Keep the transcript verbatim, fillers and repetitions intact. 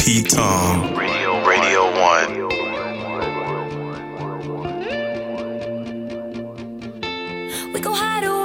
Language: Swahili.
P-Tong. Radio, Radio One. We go hide away.